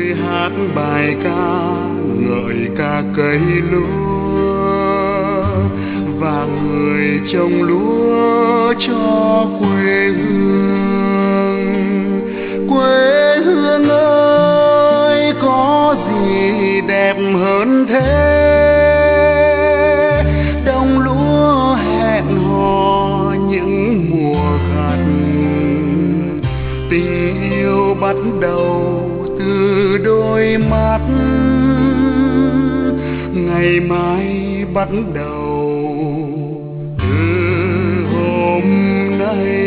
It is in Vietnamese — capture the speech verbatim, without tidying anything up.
hát bài ca ngợi ca cây lúa và người trồng lúa cho quê hương. Quê hương ơi, có gì đẹp hơn thế? Đồng lúa hẹn hò những mùa gặt, tình yêu bắt đầu từ đôi mắt, ngày mai bắt đầu từ hôm nay.